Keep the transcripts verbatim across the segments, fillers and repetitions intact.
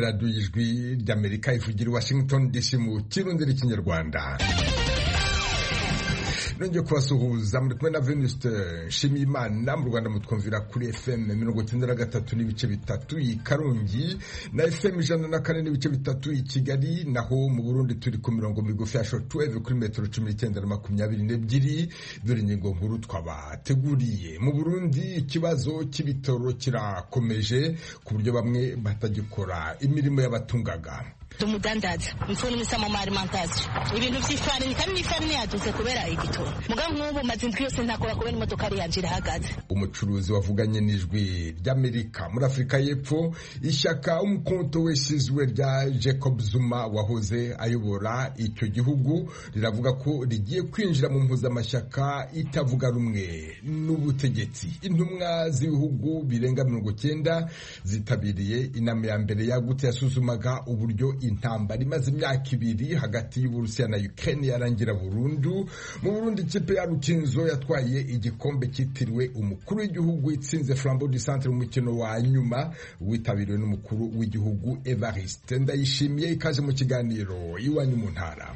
radiyo y'ijwi ry'Amerika ivugira i Washington D C mu kirundi n'ikinyarwanda. Nongeye kubasuhuza muri kumwe na Venuste Nshimiyimana. Mu Rwanda mutwumvira kuri F M mirongo icyenda na gatatu n'ibice bitatu i Karongi na F M ijana na kane n'ibice bitatu i Kigali, naho mu Burundi turi ku mirongo migufi ya shortwave kuri metero cumi n'icyenda na makumyabiri n'ebyiri. Dore ingingo nkuru twabateguriye. Mu Burundi ikibazo cy'ibitoro kirakomeje ku buryo bamwe batagikora imirimo y'abatungaga. Tumudandaza mfuni misamo ma alimentation ibintu by'ifani kandi n'ifani yaduze kubera igitoro muga nk'ubu maze indwi yose ntakora kubera imodoka ari yanjira hagaze. Umucuruzi wavuganye n'ijwi ry'Amerika muri Afrika y'Epfo, ishyaka umukonto wesizwe rya Jacob Zuma wahoze ayobora icyo gihugu riravuga ko rigiye kwinjira mu mpuzamashyaka itavuga rumwe n'ubutegetsi. Intumwa z'ibihugu birenga mirongo cyenda zitabiriye inama ya mbere yagutse yasuzumaga uburyo intambara imaze imyaka ibiri hagati y'Uburusiya na Ukraine yarangira burundu. Mu Burundi ikipe ya Rukinzo yatwaye igikombe cyitiriwe umukuru w'igihugu itsinze Flambeau du Centre mu mukino wa nyuma witabiriwe n'umukuru w'igihugu Evariste Ndayishimiye. Ikaze mu kiganiro iwanyu mu ntara.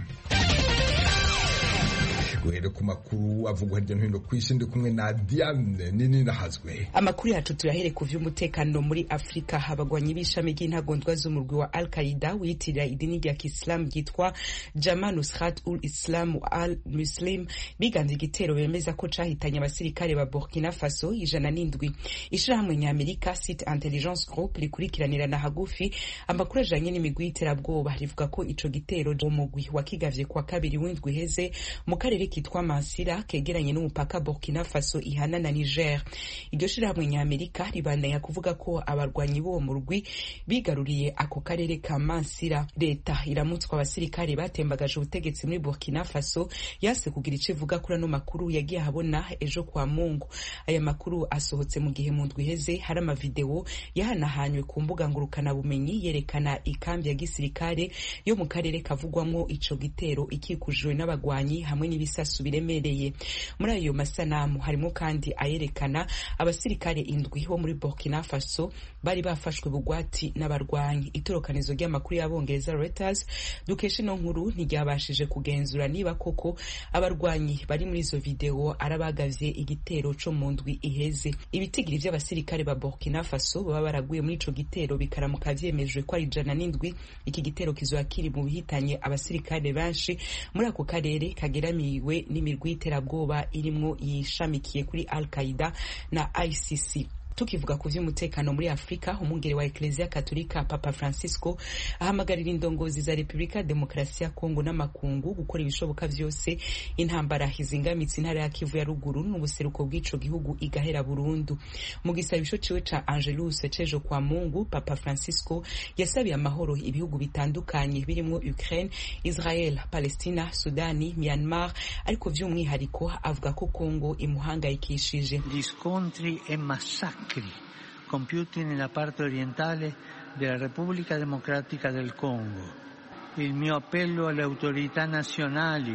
Guhere ku makuru avugwa hirya no hino ku isi, ndi kumwe na Diane nini nahazwe. Amakuru yacu turahere ku vy'umutekano muri Afrika. Habagwanyi b'ishami ry'intagondwa z'umurwi wa Al-Qaeda wiyitirira idini rya Islam ryitwa Jama Nusrat ul-Islam al-Muslim biganze igitero bemeza ko cahitanye abasirikare ba Burkina Faso ijana n'indwi. Ishirahamwe ny'Amerika Cite Intelligence Group rikurikiranirana hagufi amakuru ajanye n'imigwi y'iterabwoba rivuga ko ico gitero umugwi wakigavye kwa kabiri w'indwi heze mu karere kitwa Mansira kegeranye n'umupaka Burkina Faso ihana na Niger. Iryo shirahamwe ny'Amerika ribandanya kuvuga ko abarwanyi bo mu rugwi bigaruriye ako karere ka Mansira. Leta iramutswa abasirikare batembagaje ubutegetsi muri Burkina Faso yase kugira ico ivuga kuri ano makuru yagiye habona ejo kwa Mungu. Aya makuru asohotse mu gihe mu ndwi heze hari ama video yahanahanywe ku mbuga ngurukana bumenyi yerekana ikambi ya gisirikare yo mu karere kavugwamwo ico gitero ikikujwe n'abagwanyi hamwe n'ibisa biremereye. Muri ayo masanamu harimo kandi ayerekana abasirikare indwi bo muri Burkina Faso bari bafashwe bugwati n'abarwanyi. Itorokanizo ry'amakuru y'abongereza Reuters dukesha no nkuru ntiryabashije kugenzura niba koko abarwanyi bari muri izo video arabagavye igitero co mu ndwi iheze. Ibitigiri vy'abasirikare ba Burkina Faso baba baraguye muri ico gitero bikaramuka vyemejwe ko ari ijana n'indwi. Iki gitero kizoba kiri mu bihitanye abasirikare benshi muri ako karere kageramiwe n'imirwi y'iterabwoba irimwo yishamikiye kuri Al-Qaeda na I C C. Tukivuga ku vy'umutekano muri Afrika, umungere wa Ecclesia Katolika Papa Francisco ahamagarira indongozi za Republika Demokrasia ya Kongo n'amakungu gukora ibishoboka vyose intambara hizingamitse intara ya Kivu ya ruguru n'ubuseruko bw'ico gihugu igahera burundu. Mu gisabisho ciwe ca Angelus cejo kwa Mungu, Papa Francisco yasabiye amahoro ibihugu bitandukanye birimwo Ukraine, Israel, Palestina, Sudani, Myanmar, ariko vy'umwihariko avuga ko Kongo imuhangayikishije. Gli scontri e massacri compiuti nella parte orientale della Repubblica Democratica del Congo. Il mio appello alle autorità nazionali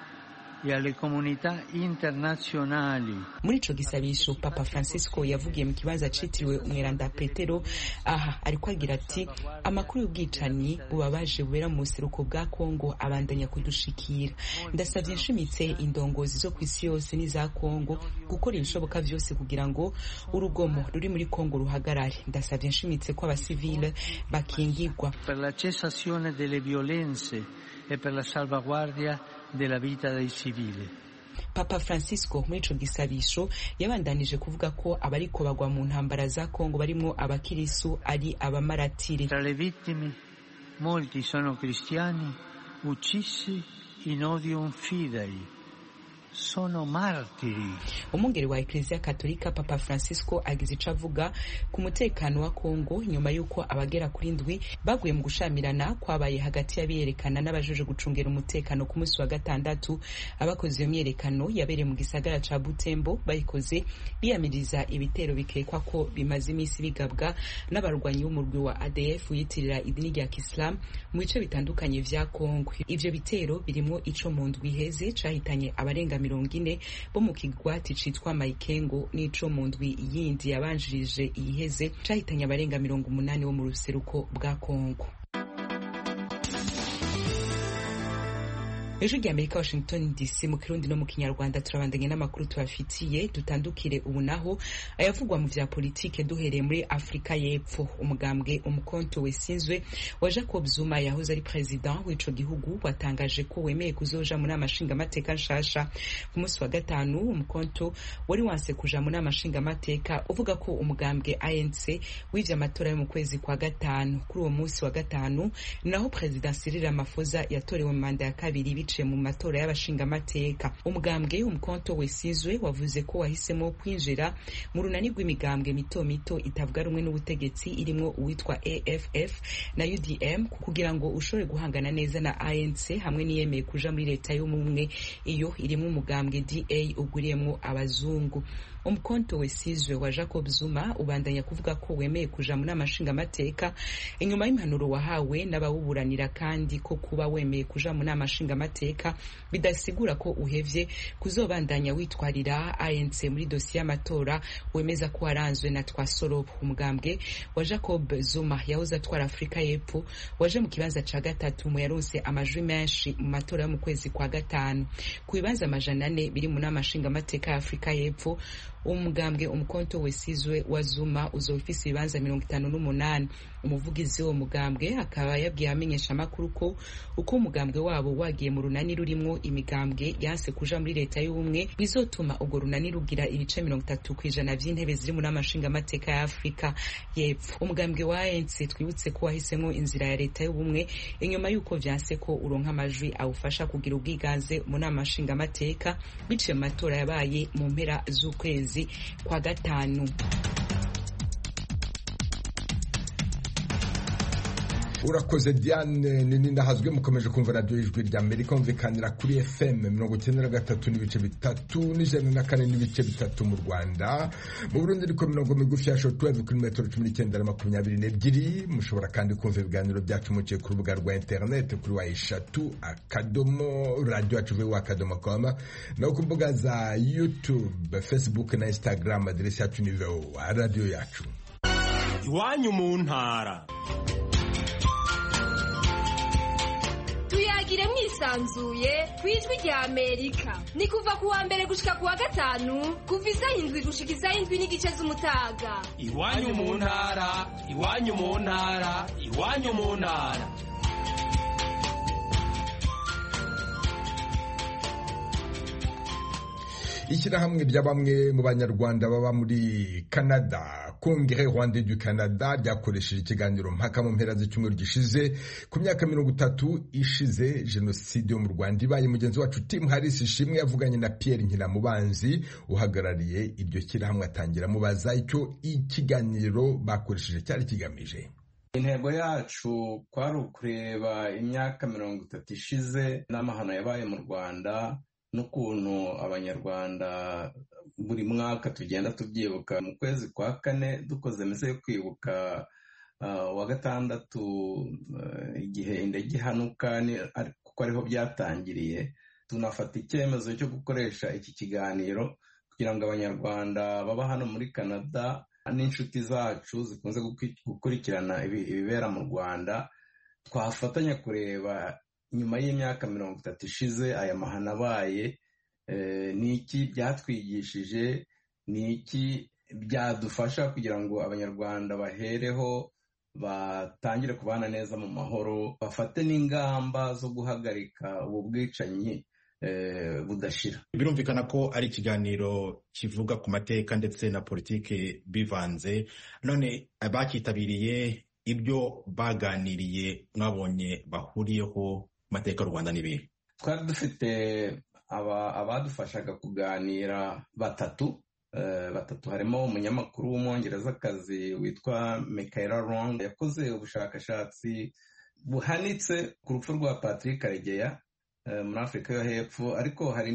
e alle comunità internazionali. Muri ico gisabisho Papa Francisco yavugiye mu kibanza citiriwe umweranda Petero, aha ariko agira ati amakuru y'ubwicanyi bubabaje bubera mu buseruko bwa Kongo abandanya kudushikira. Ndasavye nshimitse indongozi zo kw'isi yose n'iza Kongo gukora ibishoboka vyose kugira ngo urugomo ruri muri Kongo ruhagarare. Ndasavye nshimitse ko abasivile bakingirwa per la cessazione delle violenze e per la salvaguardia della vita dei civili. Papa Francisco muri ico gisabisho yabandanije kuvuga ko abariko bagwa mu ntambara za Kongo barimwo abakirisu ari abamaratiri. Tra le vittime molti sono cristiani uccisi in odium fidei. Sono martiri. Umungeri wa Ecclesia Katolika Papa Francisco agize ico avuga ku mutekano wa Kongo nyuma yuko abagera kuri ndwi baguye mu gushamirana kwabaye hagati y'abiyerekana n'abajeje gucungera umutekano ku munsi wa gatandatu. Abakoze iyo myerekano yabereye mu gisagara ca Butembo bayikoze biyamiriza ibitero bikekwa ko bimaze imisi bigabwa n'abarwanyi b'umurwi wa A D F wiyitirira idini rya Islam mu bice bitandukanye vya Kongo. Ivyo bitero birimo ico mu ndwi heze cahitanye abarenga abarenga mirongo ine bo mu kigwati citwa Maikengo n'ico mu ndwi yindi yabanjirije iheze cahitanye abarenga mirongo umunani bo mu ruseruko bwa Kongo. Ejo rya Amerika Washington D C mu Kirundi no mu Kinyarwanda turabandanye n'amakuru tubafitiye dutandukire ubu naho ayavugwa mu vya politike duhereye muri Afrika y'Epfo. Umugambwe umukonto wesinzwe wa Jacob Zuma yahoze ari president w'ico gihugu watangaje ko wemeye kuzoja muri amashinga mateka nshasha ku munsi wa gatanu. Umukonto wari wanse kuja muri amashinga mateka uvuga ko umugambwe A N C w'ivya amatora yo mu kwezi kwa gatanu. Kuri uwo munsi wa gatanu naho president Cyril Ramaphosa yatorewe mu manda ya kabiri mu matora y'abashinga mateka. Umugambwe umukonto wesizwe wavuze ko wahisemo kwinjira mu runani rw'imigambwe mito mito itavuga rumwe n'ubutegetsi irimo uwitwa A F F na U D M kugira ngo ushobore guhangana neza na A N C hamwe niyemeye kuja muri leta y'ubumwe iyo irimo umugambwe D A uguriyemo abazungu. Umukonto wesizwe wa Jacob Zuma ubandanya kuvuga ko wemeye kuja muri amashinga mateka inyuma y'impanuro wahawe n'abawuburanira kandi ko kuba wemeye kuja muri amashinga mateka bidasigura ko uhevye kuzobandanya witwarira A N C muri dosiye y'amatora wemeza ko waranzwe na Twasorobo. Umugambwe wa Jacob Zuma yahoze atwara Afrika y'Epfo waje mu kibanza ca gatatu mu yaronse amajwi menshi mu matora yo mu kwezi kwa gatanu ku bibanza amajana ane biri mu n'amashinga mateka ya Afrika y'Epfo. Umugambwe umukonto wesizwe wa Zuma uzofise ibibanza mirongo itanu n'umunani. Umuvugizi wo mugambwe akaba yabwiye amenyesha makuru ko uko umugambwe wabo wagiye mu runani rurimwo imigambwe yanse kuja muri leta y'ubumwe bizotuma ubwo runani rugira ibice mirongo itatu kwijana vy'intebe ziri mu n'amashinga mateka ya Afrika y'Epfo. Umugambwe wa A N C twibutse ko wahisemo inzira ya leta y'ubumwe inyuma yuko vyanse ko uronka amajwi awufasha kugira ubwiganze mu n'amashinga mateka biciye mu matora yabaye mu mpera z'ukwezi kwa gatanu. Urakoze Diane nini ndahazwe mukomeje kumva radio ijwi rya Amerika umvikanira kuri F M mirongo icyenda na gatatu n'ibice bitatu n'ijana na kane n'ibice bitatu mu Rwanda. Mu Burundi riko mirongo migufi ya shortwave kuri metero cumi n'icyenda na makumyabiri n'ebyiri. Mushobora kandi kumva ibiganiro byacu muciye ku rubuga rwa internet kuri wa eshatu akadomo radio yacu akadomo com no ku mbuga za YouTube, Facebook na Instagram. Adresi yacu ni radio yacu. Iwanyu mu ntara. Tuyagire mwisanzuye kwijwi rya Amerika. Ni kuva kuwa mbere gushika kuwa gatanu kuva isaha indwi gushika isaha indwi n'igice z'umutaga. Iwanyu mu ntara, iwanyu mu ntara, iwanyu mu ntara. Ishyirahamwe rya bamwe mu banyarwanda baba muri Canada, Congrès Rwandais du Canada, ryakoresheje ikiganiro mpaka mu mpera z'icyumweru gishize ku myaka mirongo itatu ishize jenoside yo mu Rwanda ibaye. Mugenzi wacu Tim Harris Ishimwe yavuganye na Pierre Nkiramubanzi uhagarariye iryo shyirahamwe atangira mubaza icyo ikiganiro bakoresheje cyari kigamije. Intego yacu kwari ukureba imyaka mirongo itatu ishize n'amahano yabaye mu Rwanda n'ukuntu abanyarwanda buri mwaka tugenda tubyibuka. Mu kwezi kwa kane dukoze mise yo kwibuka uh, wa gatandatu uh, igihe indege ihanuka kuko ariho byatangiriye, tunafata icyemezo cyo gukoresha iki kiganiro kugira ngo abanyarwanda baba hano muri Canada n'inshuti zacu zikunze gukurikirana ibibera mu Rwanda twafatanya kureba nyuma y'imyaka mirongo itatu ishize aya mahano abaye, eh, ni iki byatwigishije, ni iki byadufasha kugira ngo abanyarwanda bahereho batangire kubana neza mu mahoro, bafate n'ingamba zo guhagarika ubu bwicanyi eh, budashira. Birumvikana ko ari ikiganiro kivuga ku mateka ndetse na politike bivanze. None abakitabiriye ibyo baganiriye mwabonye bahuriyeho mateka y'u Rwanda n'ibiri? Twari dufite aba abadufashaga kuganira batatu uh, batatu harimo umunyamakuru w'umwongerezakazi witwa Michaela Long yakoze ubushakashatsi buhanitse ku rupfu rwa Patrick Karegeya uh, muri Afrika yo hepfo, ariko hari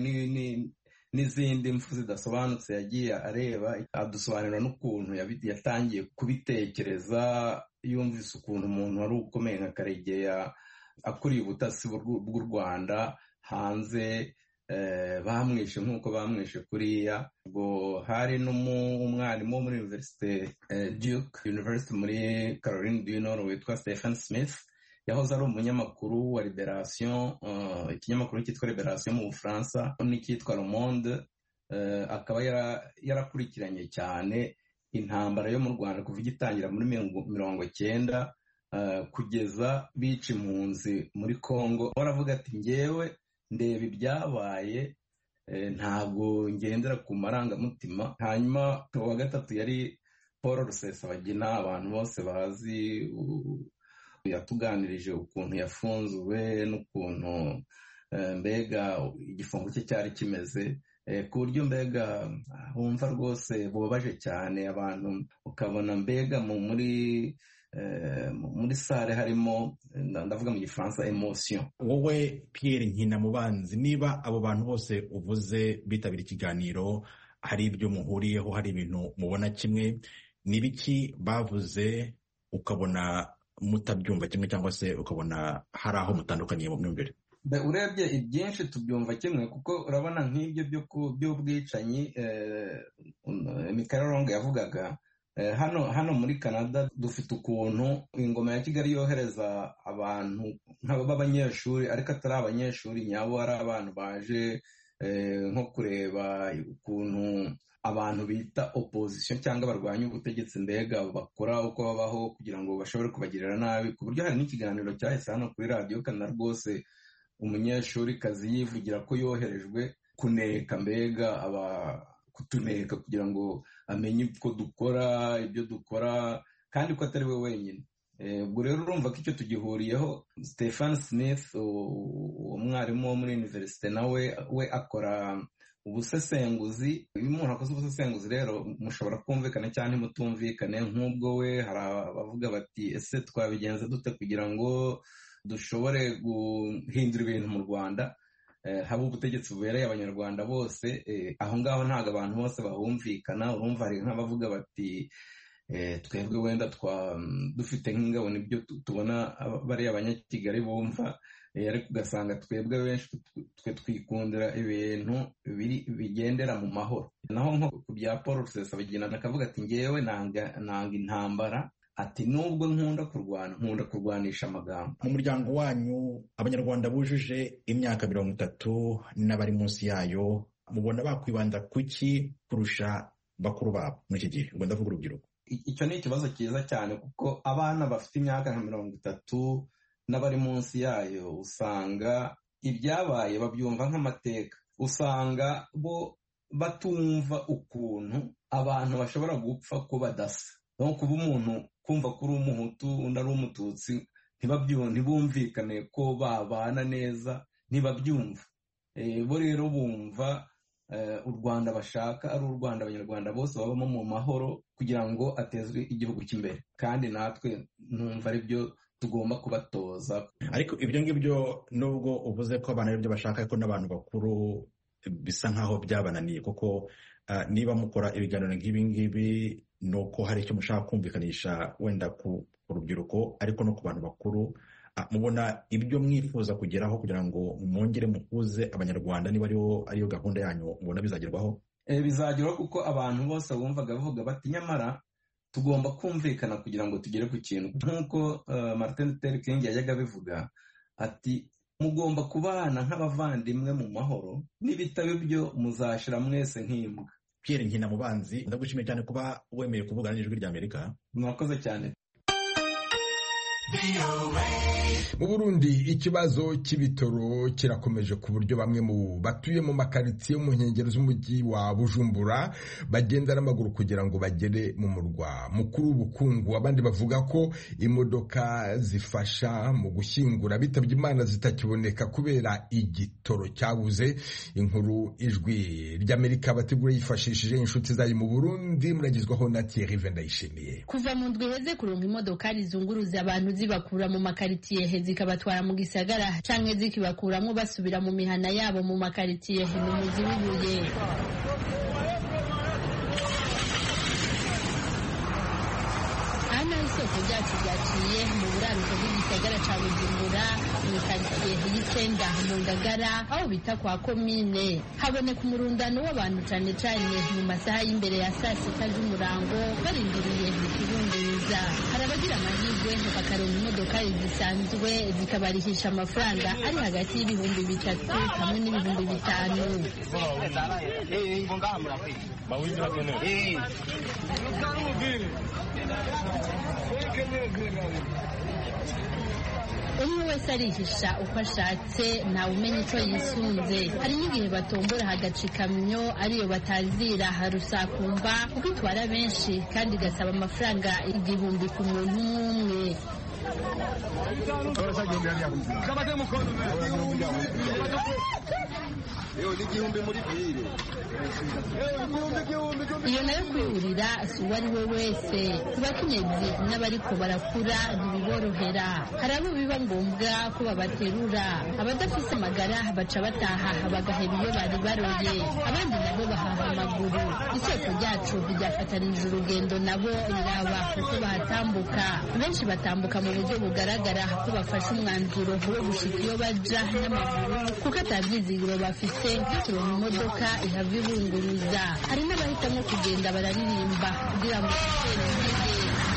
n'izindi mfu zidasobanutse yagiye areba, adusobanurira n'ukuntu yatangiye kubitekereza yumvise ukuntu umuntu wari ukomeye nka Karegeya akuriye ubutasi bw'u Rwanda hanze bamwishe nk'uko bamwishe kuriya. Ubwo hari n'umwarimu wo muri Universite Duke University muri Caroline du Nord witwa Stephen Smith, yahoze ari umunyamakuru wa Liberation, ikinyamakuru cyitwa Liberation mu Bufaransa n'icyitwa Le Monde. Akaba yarakurikiranye cyane intambara yo mu Rwanda kuva igitangira muri mirongo cyenda kugeza bica impunzi muri Congo. Baravuga ati ngewe ndeba ibyabaye, ntabwo ngendera ku marangamutima. Hanyuma uwa gatatu yari Paul Rusesabagina, abantu bose bazi, yatuganirije ukuntu yafunzwe n'ukuntu mbega igifungo cye cyari kimeze, ku buryo mbega wumva rwose bubabaje cyane abantu, ukabona mbega muri muri sare harimo, ndavuga mu gifaransa, emotion. Wowe Pierre Nkinamubanzi, niba abo bantu bose uvuze bitabira ikiganiro hari ibyo muhuriyeho, hari ibintu mubona kimwe, ni biki bavuze ukabona mutabyumva kimwe cyangwa se ukabona hari aho mutandukaniye mu myumvire? Urebye ibyinshi tubyumva kimwe, kuko urabona nk'ibyo by'ubwicanyi Michael Long yavugaga. Hano hano muri Canada dufite ukuntu ingoma ya Kigali yohereza abantu b'abanyeshuri, ariko atari abanyeshuri nyabo, ari abantu baje nko kureba ukuntu abantu bita opposition cyangwa barwanya ubutegetsi mbega bakora uko babaho kugira ngo bashobore kubagirira nabi. Ku buryo hari n'ikiganiro cyahise hano kuri radiyo Canada rwose umunyeshuri kazi yivugira ko yoherejwe kuneka mbega aba kutuneka kugira ngo amenye uko dukora ibyo dukora, kandi ko atari we wenyine. Ubwo rero urumva ko icyo tugihuriyeho. Stephen Smith, umwarimu wo muri universite, nawe we akora ubusesenguzi. Iyo umuntu akoze ubusesenguzi rero mushobora kumvikana cyane mutumvikane. Nk'ubwo we hari abavuga bati ese twabigenza dute kugira ngo dushobore guhindura ibintu mu Rwanda, haba ubutegetsi bubereye abanyarwanda bose. Aho ngaho ntabwo abantu bose bahumvikana. Urumva hari nk'abavuga bati twebwe wenda dufite nk'ingabo nibyo tubona bariya abanyakigali bumva, ariko ugasanga twebwe benshi twe twikundira ibintu bigendera mu mahoro. Naho nko ku bya Paul Rusesabagina akavuga ati ngewe nanga intambara, ati nubwo nkunda kurwana nkunda kurwanisha amagambo. Mu muryango wanyu abanyarwanda bujuje imyaka mirongo itatu n'abari munsi yayo, mubona bakwibanda kuki kurusha bakuru babo muri iki gihe? Ubwo ndavuga urubyiruko. Icyo ni ikibazo cyiza cyane, kuko abana bafite imyaka nka mirongo itatu n'abari munsi yayo usanga ibyabaye babyumva nk'amateka. Usanga bo batumva ukuntu abantu bashobora gupfa ko badasa. No kuba umuntu kumva ko uri umuhutu undi ari umututsi ntibumvikane ko babana neza, ntibabyumva. Bo rero bumva u Rwanda bashaka ari u Rwanda abanyarwanda bose babamo mu mahoro kugira ngo atezwe igihugu cy'imbere, kandi natwe numva ari byo tugomba kubatoza. Ariko ibyo ngibyo nubwo uvuze ko abantu ari byo bashaka, ariko n'abantu bakuru bisa nkaho byabananiye, kuko uh, niba mukora ibiganiro nk'ibi ngibi ni uko hari icyo mushaka kumvikanisha wenda ku rubyiruko, ariko no ku bantu bakuru. Uh, mubona ibyo mwifuza kugeraho kugira ngo mwongere muhuze abanyarwanda, niba ariyo ariyo gahunda yanyu, mubona bizagerwaho? E, bizagerwaho kuko abantu bose bumvaga bavuga bati nyamara tugomba kumvikana kugira ngo tugere ku kintu. Nk'uko uh, Martin Luther King yajyaga bivuga ati mugomba kubana nk'abavandimwe mu mahoro, n'ibitabo ibyo muzashira mwese nk'imbwa. Pierre Nkinamubanzi, ndagushimiye cyane kuba wemeye kuvugana n'Ijwi ry'Amerika. Mwakoze cyane. Mu Burundi ikibazo cy'ibitoro kirakomeje ku buryo bamwe mu batuye mu makaritsiye mu nkengero z'umujyi wa Bujumbura bagenda n'amaguru kugira ngo bagere mu murwa mukuru w'ubukungu. Abandi bavuga ko imodoka zifasha mu gushyingura bitabye Imana zitakiboneka kubera igitoro cyabuze. Inkuru Ijwi ry'Amerika bategura yifashishije inshuti zayo mu Burundi, muragizwaho na Thierry Vendayishimiye. Kuva mu ndwi heze kuronka imodoka zizunguruza abantu zibakura mu makaritiye zikabatwara mu gisagara canke zikibakuramwo basubira mu mihana yabo mu makaritiye n'umuzi w'ibuye. aha naho isoko ryacu ryaciye mu buraruko bw'igisagara ca Bujumbura mu karitsiye y'Icenda mu Ngagara aho bita kwa komine. Haboneka umurundano w'abantu cane cane mu masaha y'imbere ya saa sita z'umurango barindiriye ikibunguruza. Hari abagira amahirwe bakaronka imodokari zisanzwe zikabarihisha amafaranga ari hagati y'ibihumbi bitatu hamwe n'ibihumbi bitanu. Umwe wese arihisha uko ashatse ntawe umenya icyo yisunze. Hari n'igihe batombora hagaca ikamyo ariyo batazira harusakumba kuko itwara benshi kandi igasaba amafaranga igihumbi ku muntu umwe. Iyo nayo kwihurira si uwo ari we wese. Ku bakenyezi n'abariko barakura ntibiborohera. Hari abo biba ngombwa ko babaterura. Abadafise amagara baca bataha bagaheba iyo bari baroye. Abandi nabo bahaha amaguru. Isoko ryacu ryafatanije urugendo nabo riraba kuko bahatambuka. Benshi batambuka mu buryo bugaragara ko bafashe umwanzuro wo gushika iyo baja n'amaguru kuko atabyizigiro bafise byo kuronka imodoka ihava ibunguruza. Hari n'abahitamo kugenda bararirimba kugira ngo batere intege.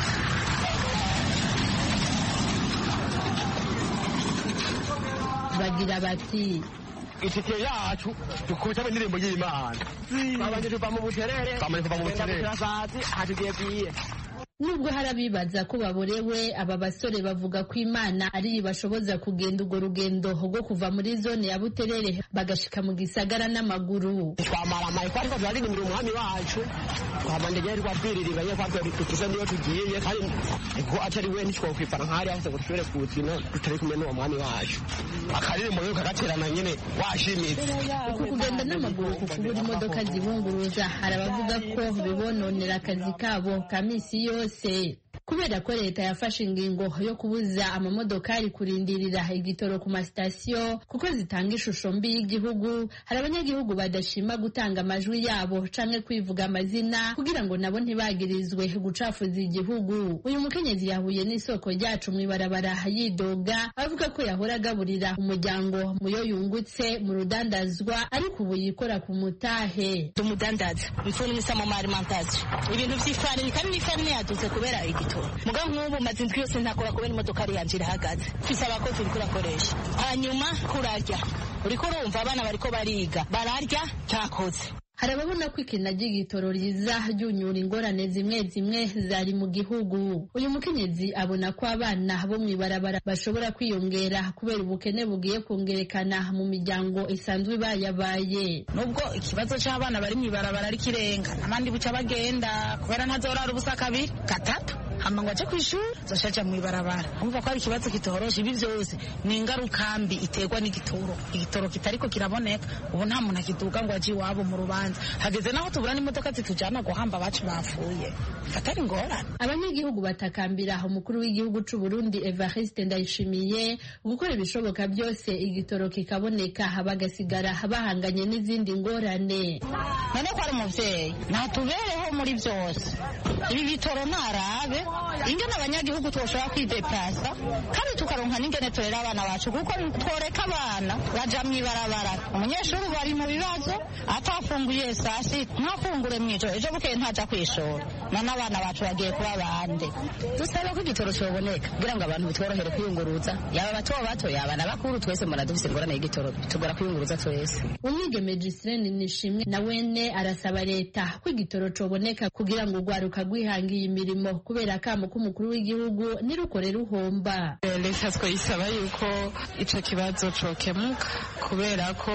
Bagira bati itike yacu dukubitamo indirimbo y'Imana babanje tuva mu buterere bamaze kuva mu buterere hatugiye bwiye. Nubwo harabibaza ko baborewe, aba basore bavuga ko Imana ari ibashoboza kugenda urwo rugendo rwo kuva muri zone ya Buterere bagashika mu gisagara n'amaguru. Twamara amaye ko ariko turarindira umwami wacu twabandegeye twabwiririba ye kwa tutuze niyo tugiye kandi ko atari we nitwo kwifana nkari aho ngo tushobore kuwutsina tutari kumwe n'uwo mwami wacu. Akarimo yo kagaterana nyene washimitse. Uku kugenda n'amaguru kukubura imodoka zibunguruza harabavuga ko bibononera akazi kabo ka misi yose. Kubera ko leta yafashe ingingo yo kubuza amamodokari kurindirira igitoro ku masitasiyo kuko zitanga ishusho mbi y'igihugu, hari abanyagihugu badashima gutanga amajwi yabo canke kwivuga amazina kugira ngo nabo ntibagirizwe gucafuza igihugu. Uyu mukenyezi yahuye n'isoko ryacu mw'ibarabara yidoga avuga ko yahora agaburira umuryango muyo yungutse mu rudandazwa ariko ubu yikora ku mutahe. Tumudandaza mfuni misamo ma alimentation ibintu vy'ifani kandi n'ifani yaduze kubera igitoro. Muga nk'ubu maze indwi yose ntakora kubera imodokari yanje irahagaze. Mfise abakozi uriko urakoresha. Hanyuma kurarya uriko urumva abana bariko bariga bararya cyakoze. Hari ababona ko ikena ry'igitoro riza ryunyura ingorane zimwe zimwe zari mu gihugu. Uyu mukenyezi abona ko abana bo mw'ibarabara bashobora kwiyongera kubera ubukene bugiye kongerekana mu miryango isanzwe ibayabaye. Nubwo ikibazo c'abana bari mw'ibarabara ari kirenga abandi buca bagenda kubera ntazorara ubusa kabiri gatatu hama ngo aje kw'ishuri zoshaja mw'ibarabara. Umva ko ari ikibazo kitoroshe. Ibi vyose ni ingaruka mbi iterwa n'igitoro. Igitoro kitariko kiraboneka ubu nta muntu akiduga ngo aje iwabo mu rubanza. Hageze naho tubura n'imodoka zitujana guhamba bacu bafuye. Fatari ngorane. Abanyagihugu batakambira umukuru w'igihugu c'u Burundi Evariste Ndayishimiye gukora ibishoboka byose igitoro kikaboneka bagasigara bahanganye n'izindi ngorane. None ko ari umuvyeyi natubereho muri byose. Ibi bitoro narabe ingene abanyagihugu twoshobora kwideplasa kandi tukaronka n'ingene turera abana bacu kuko tworeka abana baja mw'ibarabara. Umunyeshuri bari mu bibazo atafunguye sasi ntafungure mwijo ejo bukeye ntaja kwishora none abana bacu bagiye kuba bande. Dusaba ko igitoro cyoboneka kugira ngo abantu bitworohere kwiyunguruza yaba bato bato yaba n'abakuru twese mura dufise ingorane y'igitoro tugora kwiyunguruza twese. Umwigeme Giseline Nishimwe na wene arasaba leta ko igitoro coboneka kugira ngo ugwaruka gwihangiye imirimo kubera akamo k'umukuru w'igihugu nirukore ruhomba. Leta twayisaba yuko ico kibazo cokemuka kubera ko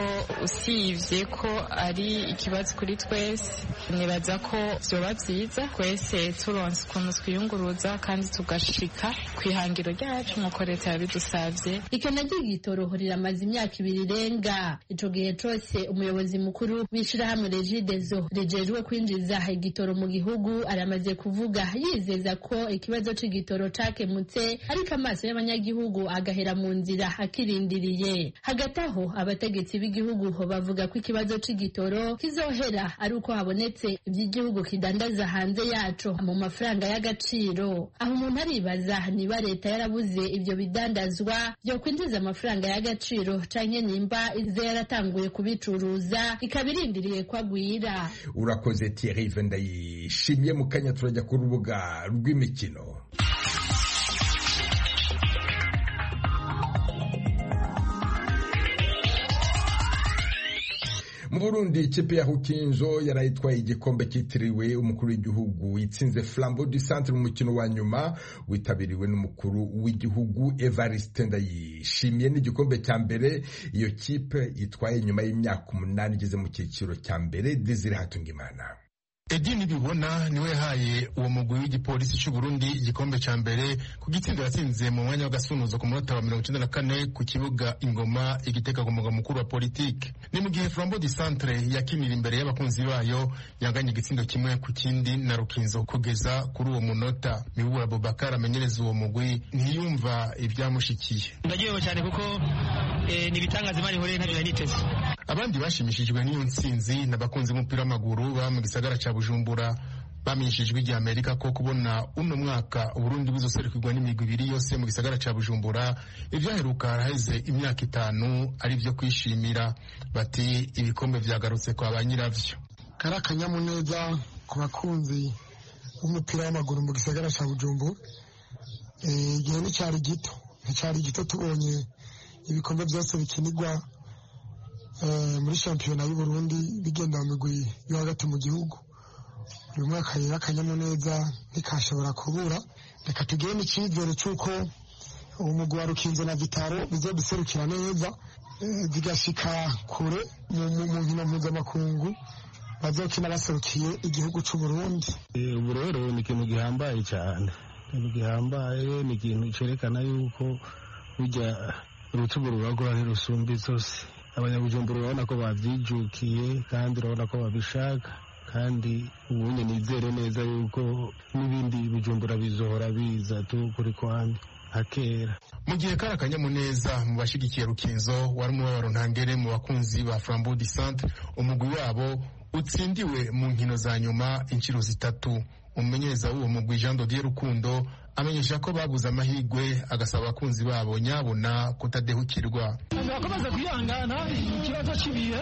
usivye ko ari ikibazo kuri twese. Nibaza ko vyoba vyiza twese turonse ukuntu twiyunguruza kandi tugashika kwihangiro ryacu nk'uko leta yabidusavye. Ikena ry'igitoro riramaze imyaka ibiri irenga. Ico gihe cose umuyobozi mukuru w'ishirahamwe Regideso rijejwe kwinjiza igitoro mu gihugu aramaze kuvuga yizeza ko ko ikibazo c'igitoro cakemutse ariko amaso y'abanyagihugu agahera mu nzira akirindiriye. Hagati aho abategetsi b'igihugu bavuga ko ikibazo c'igitoro kizohera ari uko habonetse ivy'igihugu kidandaza hanze yaco mu mafaranga y'agaciro. Aho umuntu aribaza niba leta yarabuze ivyo bidandazwa vyo kwinjiza amafaranga y'agaciro canke nimba ize yaratanguye kubicuruza ikabirindiriye kwagwira. Urakoze Thierry Vendayishimye. Mu kanya turajya ku rubuga rw'imikino. Mu Burundi ikipe ya Rukinzo yarayitwaye igikombe cyitiriwe umukuru w'igihugu itsinze Flambeau du Centre mu mukino wa nyuma witabiriwe n'umukuru w'igihugu Evariste Ndayishimiye. N'igikombe cya mbere iyo kipe itwaye nyuma y'imyaka umunani igeze mu cyiciro cya mbere. Desire Hatungimana. Edi Nibibona niwe yahaye uwo mugwi w'igipolisi cy'u Burundi igikombe cya mbere ku gitsinda yatsinze mu mwanya w'agasunuzo ku munota wa mirongo icyenda na kane ku kibuga Ingoma igiteka ku mugwa mukuru wa politike. Ni mu gihe Flambeau du Centre yakinira imbere y'abakunzi bayo yanganye igitsindo kimwe ku kindi na Rukinzo kugeza kuri uwo munota. Mibura Bobakar amenyereza uwo mugwi ntiyumva ibyamushikiye. Ndagiyeho cyane kuko eh, nibitangaza imana ihoreye ntacyo yaniteze. Abandi bashimishijwe n'iyo ntsinzi n'abakunzi b'umupira w'amaguru ba mu gisagara cya Bujumbura bamenyeshejwe ijya Amerika ko kubona uno mwaka Burundi buzoserukirwa n'imigwi ibiri yose mu gisagara cya Bujumbura ibyaheruka haraheze imyaka itanu ari byo kwishimira. Bati ibikombe vyagarutse kwa ba nyiravyo. Karakanyamuneza ku bakunzi b'umupira w'amaguru mu gisagara cya Bujumbura. Eh, igihe ni cyari gito nticyari gito tubonye ibikombe byose bikinirwa muri shampiyona y'u Burundi bigenda mu migwi yo hagati mu gihugu. Uyu mwaka rero akanyamuneza ntikashobora kubura. Reka tugire n'icyizere cy'uko umugwi wa Rukinzo na Vitaro bizoduserukira neza zigashika kure mu nkino mpuzamakungu bazokina baserukiye igihugu cy'u Burundi. Ubu rero ni ikintu gihambaye cyane, ikintu gihambaye ni ikintu cyerekana yuko burya urutugu ruragura ntirusumba zose. Abanyabujumbura urabona ko babyijukiye kandi urabona ko babishaka, kandi ubundi nizere neza yuko n'ibindi Bujumbura bizohora biza tu kuri kwandi hakera. Mu gihe kari akanyamuneza mu bashigikiye Rukinzo wari umubabaro ntangere mu bakunzi ba Flambeau du Centre, umugwi wabo utsindiwe mu nkino za nyuma inshuro zitatu. Umumenyereza w'uwo mugwi Jean Dodier Rukundo amenyesha ko babuze amahigwe, agasaba abakunzi babo nyabona kutadehukirwa. Bakomeza kwihangana ikibazo cy'ibihe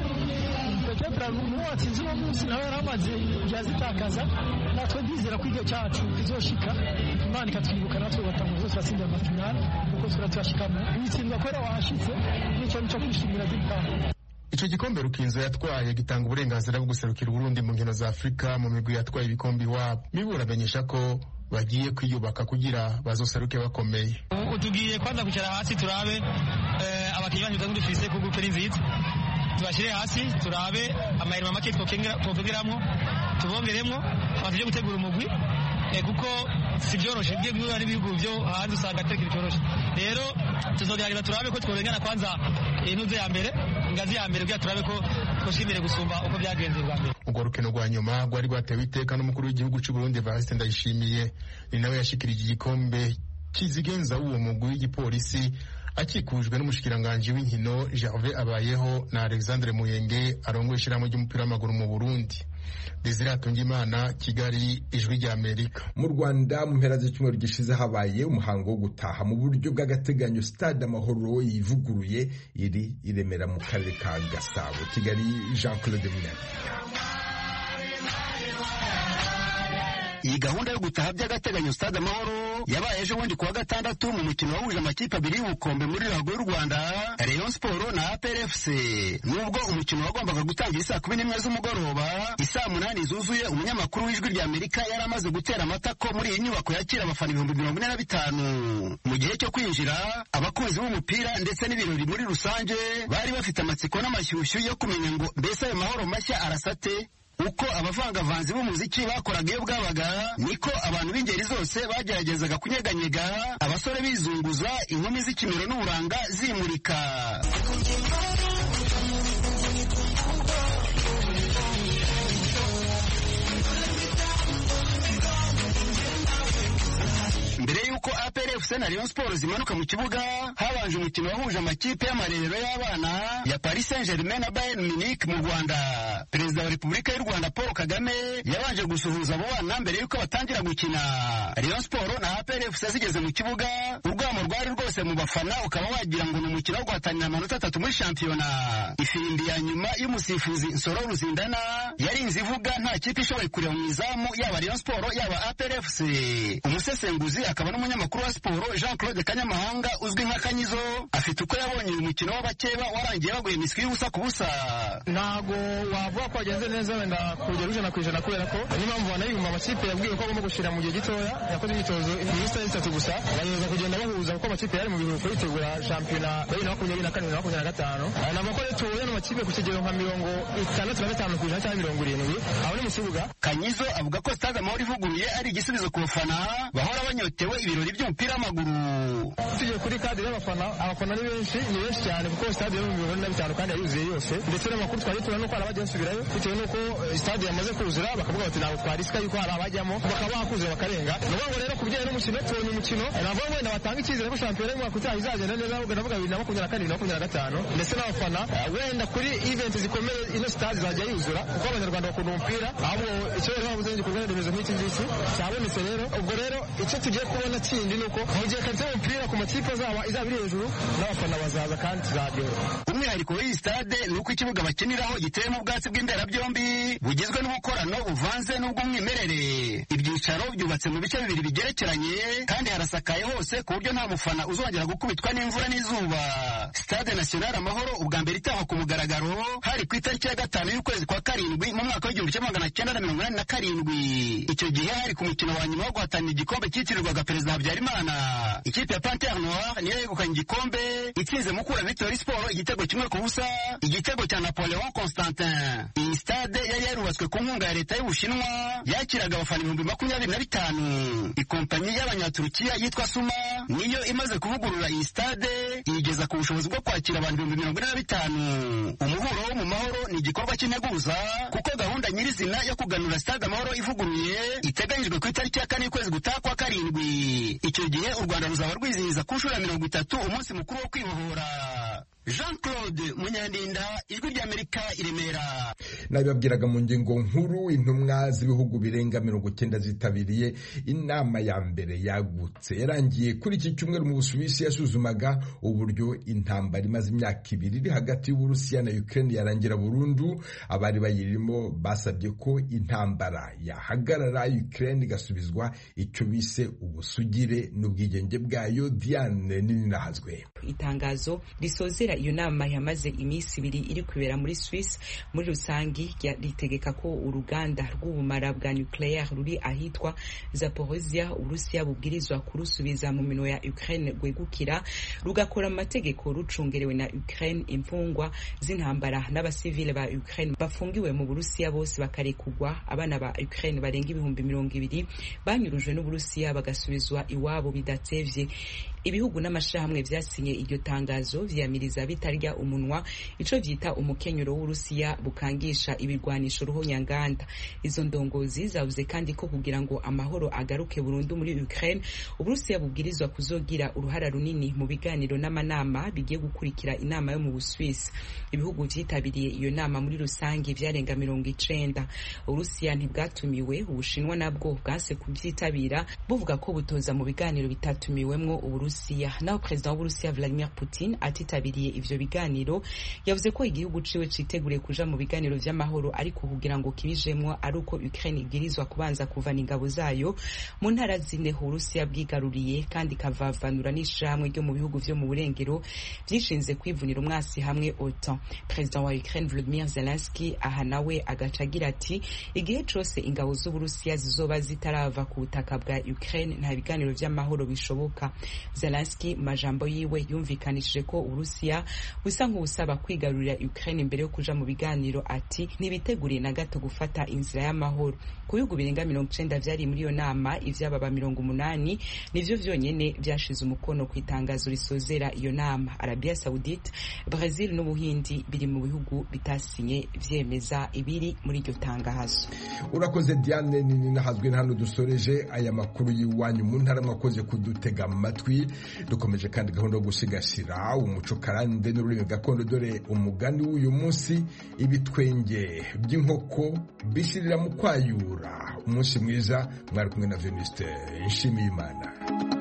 petetra n'uwatsinze uwo munsi nawe yaramaze yazitakaza, natwe bizera ko igihe cyacu kizoshika Imana ikatwibuka natwe batanguye zose batsinda amafinali kuko turatashikamo ibitsindwa kwera washitse n'icyo nico kwishimira gitanga. Ico gikombe Rukinzo yatwaye gitanga uburenganzira bwo guserukira Burundi mu nkino za Afrika mu migwi yatwaye ibikombe iwabo. Mibura amenyesha ko bagiye kwiyubaka kugira bazoseruke bakomeye. Utugiye kwanza kucara hasi turabe abakinnyi bacu kandi dufise ku groupe nziza, tubashire hasi turabe amahirwe make twokongeramo tubongeremo abaje gutegura umugwi kuko si byoroshe byo guhura n'ibihugu byo hanze usanga atari byoroshe. Rero tuzogerageza turabe ko tworengana kwanza intuze ya mbere ngazi ya mbere kugira turabe ko twoshimire gusumba uko byagenze bwa mbere. Ubwo rukino rwa nyuma rwari rwatewe iteka n'umukuru w'igihugu cy'u Burundi Evariste Ndayishimiye, ni nawe yashikirije igikombe kizigenza uwo mugwi w'igipolisi akikujwe n'umushikiranganje w'inkino Gervais Abayeho na Alexandre Muyenge arongoye ishyirahamwe ry'umupira w'amaguru mu Burundi. Desire Hatungimana, Kigali, Ijwi rya Amerika. Mu Rwanda mu mpera z'icyumweru gishize habaye umuhango wo gutaha mu buryo bw'agateganyo Stade Amahoro yivuguruye iri i Remera mu karere ka Gasabo. Kigali, Jean Claude Munyazi. Iyi gahunda yo gutaha by'agateganyo Stade Amahoro yabaye ejo bundi kuwa gatandatu mu mukino wahuje amakipe abiri y'ubukombe muri ruhago y'u Rwanda, Rayon Sport na A P R F C. Nubwo umukino wagombaga gutangira saa kumi n'imwe z'umugoroba, isaa munani zuzuye umunyamakuru w'Ijwi rya Amerika yari amaze gutera amatako muri iyi nyubako yakira abafana ibihumbi mirongo ine na bitanu. Mu gihe cyo kwinjira, abakunzi b'umupira ndetse n'ibirori muri rusange bari bafite amatsiko n'amashyushyu yo kumenya ngo mbese ayo mahoro mashya arasate. Uko abavangavanzi b'umuziki bakoraga iyo bwabaga, niko abantu b'ingeri zose bageragezaga kunyeganyega, abasore bizunguza, inkumi z'ikimero n'uburanga zimurika. F C na Rayon Sport zimanuka mu kibuga habanje umukino wahuje amakipe y'amarerero y'abana ya Paris Saint-Germain na Bayern Munich mu Rwanda. Perezida wa Repubulika y'u Rwanda Paul Kagame yabanje gusuhuza abo bana mbere yuko batangira gukina. Rayon Sport na A P R F C zigeze mu kibuga urwamo rwari rwose mu bafana ukaba wagira ngo ni umukino wo guhatanira amanota atatu muri shampiyona. Ifirimbi ya nyuma y'umusifuzi Nsoro Ruzindana yarinze ivuga nta kipe ishoboye kureba mu izamu yaba Rayon Sport yaba A P R F C. Umusesenguzi akaba n'umunyamakuru wa siporo Jean Claude Kanyamahanga uzwi nka Kanyizo afite uko yabonye uyu mukino w'abakeba warangiye baguye imiswi y'ubusa ku busa. Ntago wavuga ko wagenze neza wenda kugera ijana ku ijana kubera ko niyo mpamvu banayibuma amakipe yabwiwe ko agomba gushyira mu gihe gitoya yakoze imyitozo iminsi itatu gusa bageza kugenda bahuza kuko amakipe yari mu biruhuko yitegura shampiyona bibiri na makumyabiri na kane na makumyabiri na gatanu. Ntabwo rero tuhuye n'amakipe ku kigero nka mirongo itandatu na gatanu ku ijana cyangwa mirongo irindwi aho ni mu kibuga. Kanyizo avuga ko stade Amahoro ivuguruye ari igisubizo ku bafana bahora banyotewe ibirori by'umupira w'amaguru. Tugiye kuri kadire y'abafana, abafana ni benshi ni benshi cyane kuko stade yo mu mirongo na bitanu kandi yuzuye yose, ndetse n'amakuru twari tubona nuko arabajya basubirayo bitewe nuko stade yamaze kuzura bakavuga bati ntabwo twarisika yuko hari abajyamo bakaba bakuzura bakarenga. Nuvuga rero ku bijyanye n'umukino tubonye umukino ntabwo wenda batanga icyizere ko shampiyona y'umwaka utaha izagenda neza ahubwo ndavuga bibiri na makumyabiri na kane na makumyabiri na gatanu, ndetse n'abafana wenda kuri event zikomeye ino stade izajya yuzura kuko abanyarwanda bakunda umupira ahubwo icyo rero bavuze igikorwa remezo nk'iki ngiki cyabonetse. Rero ubwo rero icyo tugiye kubona kindi ni uko mu gihe kari umupira ku makipe azaba izaba iri hejuru n'abafana bazaza kandi tuzaryoha. Umwihariko w'iyi stade ni uko ikibuga bakiniraho giteyemo ubwatsi bw'inderabyombi bugizwe n'ubukorano buvanze n'ubw'umwimerere. Ibyicaro byubatse mu bice bibiri bigerekeranye kandi harasakaye hose ku buryo nta mufana uzongera gukubitwa n'imvura n'izuba. Stade National Amahoro ubwa mbere itahwa ku mugaragaro hari ku itariki ya gatanu y'ukwezi kwa karindwi mu mwaka w'igihumbi kimwe magana cyenda na mirongo inani na karindwi. Icyo gihe hari ku mukino wa nyuma wo guhatanira igikombe cyitirirwaga Perezida Habyarimana. Ikipe ya Panthère Noire niyo yegukanye igikombe itsinze Mukura Victory Sport igitego kimwe ku busa, igitego cya Napoleon Constantin. Iyi stade yari yarubatswe ku nkunga ya leta y'Ubushinwa yakiraga abafana ibihumbi makumyabiri na bitanu. Ikompanyi y'abanyaturukiya yitwa Suma niyo imaze kuvugurura iyi stade igeza ku bushobozi bwo kwakira abantu ibihumbi mirongo ine na bitanu. Umuhuro wo mu mahoro ni igikorwa cy'integuza kuko gahunda nyirizina yo kuganura stade Amahoro ivuguruye iteganyijwe ku itariki ya kane y'ukwezi gutaha kwa karindwi. Icyo gihe u Rwanda ruzaba rwizihiza ku nshuro ya mirongo itatu umunsi mukuru wo kwibohora. Jean Claude Munyandinda, Ijwi ry'Amerika, i Remera. Nabibabwiraga mu ngingo nkuru, intumwa z'ibihugu birenga mirongo icyenda zitabiriye inama ya mbere yagutse yarangiye kuri iki cyumweru mu Busuwisi yasuzumaga uburyo intambara imaze imyaka ibiri iri hagati y'Uburusiya na Ukraine yarangira burundu. Abari bayirimo basabye ko intambara yahagarara, Ukraine igasubizwa icyo bise ubusugire n'ubwigenge bwayo. Diane Ninahazwe. Itangazo risozera iyo nama yamaze iminsi ibiri iri kubera muri Swiss muri rusangi ritegeka ko uruganda rw'ubumara bwa nucleaire ruri ahitwa Zaporozhia Uburusiya bubwirizwa kurusubiza mu mino ya Ukraine rwegukira, rugakora amategeko rucungerewe na Ukraine. Imfungwa z'intambara n'abasivile ba Ukraine bafungiwe mu Burusiya bose bakarekugwa. Abana ba Ukraine barenga ibihumbi mirongo ibiri banyurujwe n'Uburusiya bagasubizwa iwabo bidatevye. Ibihugu n'amashirahamwe vyasinye iryo tangazo vyamiriza bitarya umunwa ico vyita umukenyero w'Urusiya bukangisha ibirwanisho ruhonyanganda. Izo ndongozi zavuze kandi ko kugira ngo amahoro agaruke burundu muri Ukraine, Uburusiya bubwirizwa kuzogira uruhara runini mu biganiro n'amanama bigiye gukurikira inama yo mu Busuwisi. Ibihugu vyitabiriye iyo nama muri rusangi vyarenga mirongo icenda. Uburusiya ntibwatumiwe, Ubushinwa nabwo bwase kuvyitabira buvuga ko butoza mu biganiro bitatumiwemwo Uburusiya. Naho Perezida w'Uburusiya Vladimir Putin atitabiriye ivyo biganiro, yavuze ko igihugu ciwe citeguriye kuja mu biganiro vy'amahoro, ariko kugira ngo kibijemwo ari uko Ukraine ibwirizwa kubanza kuvana ingabo zayo mu ntara zine Uburusiya bwigaruriye kandi kavavanura n'ishamwe ryo mu bihugu vyo mu burengero vyishinze kwivunira umwasi hamwe OTAN. Perezida wa Ukraine Volodymyr Zelensky aha nawe agaca agira ati igihe cose ingabo z'Uburusiya zizoba zitarava ku butaka bwa Ukraine nta biganiro vy'amahoro bishoboka. Zelensky majambo yiwe yumvikanishije ko Uburusiya Amerika busa nk'ubusaba kwigarurira Ukraine imbere yo kuja mu biganiro, ati ntibiteguriye na gato gufata inzira y'amahoro. Ku bihugu birenga mirongo icenda vyari muri iyo nama, ivy'ababa mirongo umunani nivyo vyonyene vyashize umukono ku itangazo risozera iyo nama. Arabia Saudite, Brazil n'Ubuhindi biri mu bihugu bitasinye vyemeza ibiri muri iryo tangazo. Urakoze Diane, nini nahazwe hano dusoreje aya makuru y'iwanyu mu ntara, mwakoze kudutega amatwi. Dukomeje kandi gahunda yo gusigasira umuco karande n'ururimi gakondo, dore umugani w'uyu munsi: ibitwenge by'inkoko bishirira mu kwayura. Umunsi mwiza, mwari kumwe na Venuste Nshimiyimana.